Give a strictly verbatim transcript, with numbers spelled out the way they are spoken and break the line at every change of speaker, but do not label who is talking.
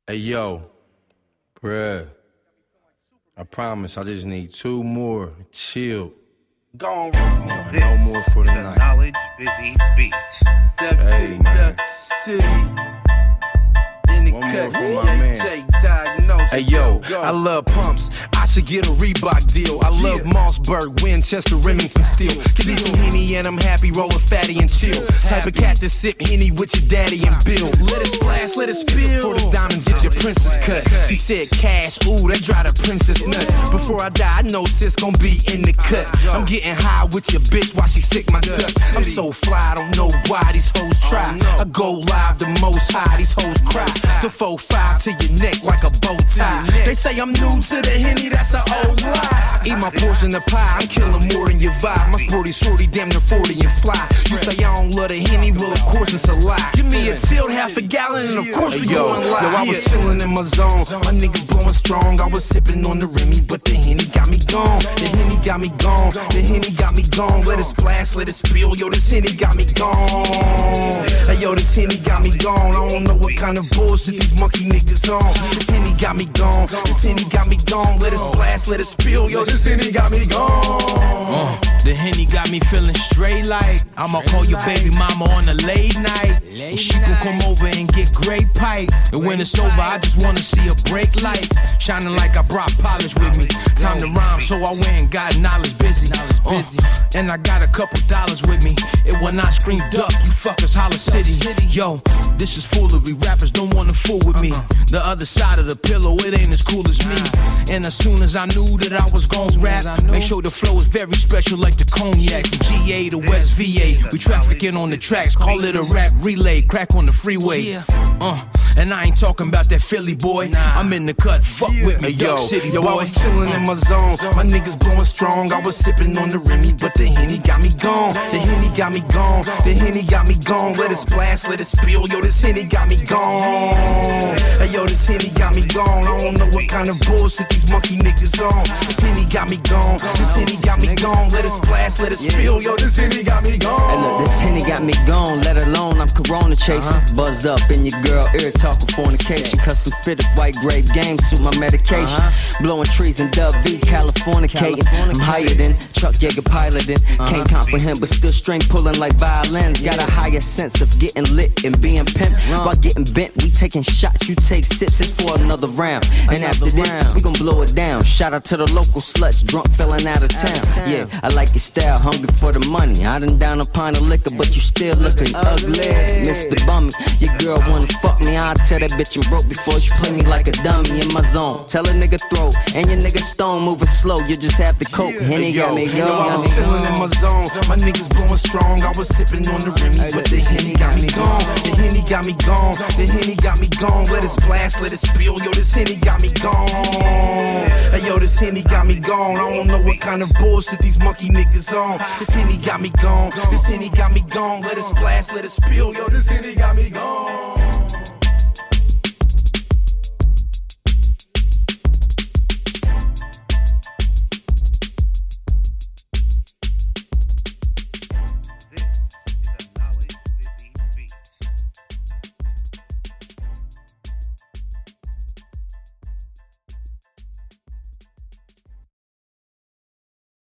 Hey, yo, bruh, I promise I just need two more. Chill. Go on, no, no more for the, the night.
Knowledge Busy Beat.
Duck hey, City, man.
Duck City. In the
One
cut,
more for my man.
C H J Diagnosis.
Hey, yo, I love pumps. I should get a Reebok deal. I love yeah. Mossberg, Winchester, Remington Steel. Give me some Henny and I'm happy, rolling fatty and chill. Type of cat that sip Henny with your daddy and Bill. Let it splash, let it spill. For the diamonds, get your princess cut. She said cash, ooh, that drive the princess nuts. Before I die, I know sis gon' be in the cut. I'm getting high with your bitch while she sick my dust. I'm so fly, I don't know why these hoes try. I go live the most high, these hoes cry. The four five to your neck like a bow tie. They say I'm new to the Henny, that's an old lie. Eat my portion of pie, I'm killing more than your vibe. My sporty shorty damn near forty and fly. You say I don't love the Henny, well of course it's a lie. Give me a chilled half a gallon and of course we going live. Yo, I was chilling in my zone, my niggas blowing strong. I was sipping on the Remy, but the Henny got me gone. The Henny got me gone, the Henny got me gone. Let it splash, let it spill, yo, this Henny got me gone. Hey, yo, this Henny got me gone. I don't know what kind of bullshit these monkey niggas on. This Henny got me gone, this Henny got me gone. Let it splash, let it spill, yo, this Henny got me gone.
Uh, the Henny got me feeling straight like I'ma call your baby mama on a late night. And she gon' come over and get great pipe. And when it's over, I just wanna see a break light shining like I brought polish with me. Time to rhyme, so I went and got knowledge busy. Uh, and I got a couple dollars with me. It when I scream duck, you fuckers holler city. Yo, this is foolery. Rappers don't wanna fool with me. The other side of the pillow, it ain't as cool as me. And as soon as I knew that I was gon' rap, make sure the flow is very special like the cognac. From G A to West V A, we trafficking on the tracks. Call it a rap relay, crack on the freeway. Uh, and I ain't talking about that Philly boy. I'm in the cut, fuck with me, yo, City
yo,
boy.
I was chilling in my zone, my niggas blowing strong. I was sipping on the Remy, but the Henny got me gone. The Henny got me gone, the Henny got me gone. Let it splash, let it spill, yo, this Henny got me gone. Hey, yo, this Henny got me gone. I don't know what kind of bullshit these monkey niggas on. This Henny got me gone, this Henny got me gone. Let it splash, let it spill, yo, this Henny got me gone.
Hey, look, this Henny got me gone, let alone I'm Corona chasing. Uh-huh. Buzzed up in your girl ear talking fornication. Custom fitted white grape game suit my medication. Uh-huh. Blowing trees in Dub V, Californicating. I'm higher than Chuck Yeager piloting. Uh-huh. Can't comprehend, but still string pulling like violins. Got a higher sense of getting lit and being pimped. While getting bent, we taking shots, you take sips, it's for another round. And another after this, round. we gon' blow it down. Shout out to the local sluts, drunk fellin' out of town. Out of town. Yeah, I like your style, hungry for the money. I done down a pint of liquor, but you still looking ugly. Mister Bummy, your girl wanna fuck me. I'll tell that bitch I'm broke before she play me like a dummy in my zone. Tell a nigga throw, and your nigga stone moving slow. You just have to cope. Henny got me
yo, I was chillin' in my zone. My niggas blowing strong. I was sipping on the Remy, but the Henny got me gone. The Henny got me gone. The Henny got me gone. Let it splash, let it spill. Yo, this Henny got me gone. Hey, yo, this Henny got me gone. I don't know what kind of bullshit these monkey niggas on. This Henny got me gone. This Henny got me gone. Let it splash, let it spill. Yo, this Henny got me gone.